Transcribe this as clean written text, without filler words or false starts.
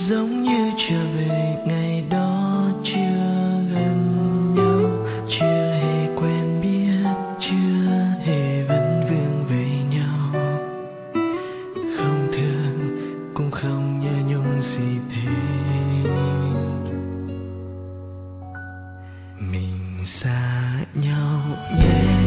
giống như trở về ngày đó, chưa gần nhau, chưa hề quen biết, chưa hề vấn vương về nhau, không thương cũng không nhớ nhung gì thêm. Mình xa nhau nhé.